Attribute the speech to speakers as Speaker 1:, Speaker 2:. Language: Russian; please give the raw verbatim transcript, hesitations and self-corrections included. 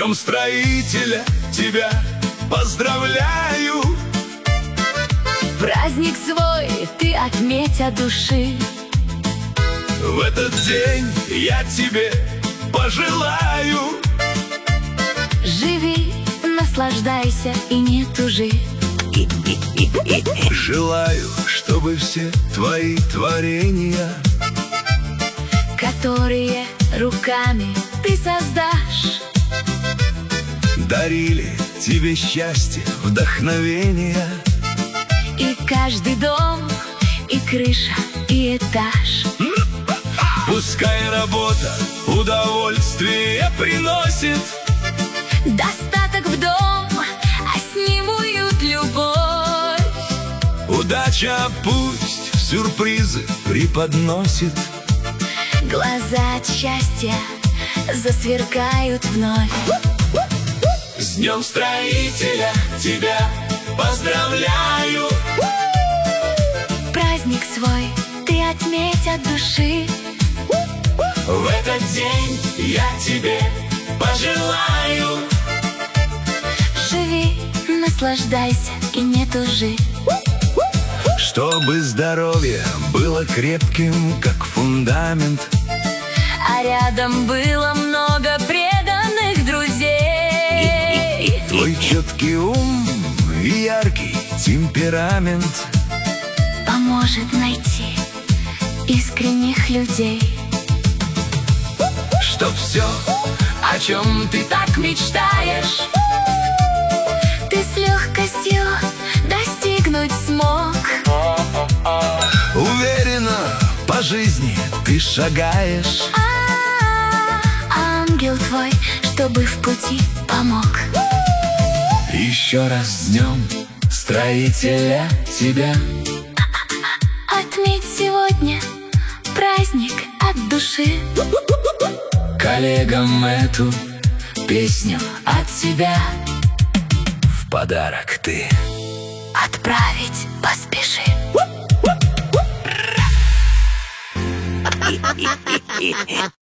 Speaker 1: Днем строителя тебя поздравляю.
Speaker 2: Праздник свой ты отметь от души.
Speaker 1: В этот день я тебе пожелаю.
Speaker 2: Живи, наслаждайся и не тужи.
Speaker 1: Желаю, чтобы все твои творения,
Speaker 2: которые руками ты создашь,
Speaker 1: дарили тебе счастье, вдохновение.
Speaker 2: и каждый дом, и крыша, и этаж.
Speaker 1: Пускай работа удовольствие приносит,
Speaker 2: достаток в дом, а с ним уют, любовь.
Speaker 1: удача пусть сюрпризы преподносит.
Speaker 2: Глаза от счастья засверкают вновь.
Speaker 1: С Днем строителя тебя поздравляю.
Speaker 2: Праздник свой ты отметь от души.
Speaker 1: В этот день я тебе пожелаю.
Speaker 2: Живи, наслаждайся и не тужи.
Speaker 1: Чтобы здоровье было крепким, как фундамент,
Speaker 2: А рядом было много преданных друзей.
Speaker 1: твой четкий ум и яркий темперамент
Speaker 2: Поможет найти искренних людей.
Speaker 1: чтоб все, о чем ты так мечтаешь,
Speaker 2: Ты с легкостью достигнуть смог.
Speaker 1: уверенно по жизни ты шагаешь.
Speaker 2: А ангел твой, чтобы в пути помог.
Speaker 1: Еще раз с Днем строителя тебя.
Speaker 2: Отметь сегодня праздник от души.
Speaker 1: Коллегам эту песню от себя в подарок ты
Speaker 2: Отправить поспеши.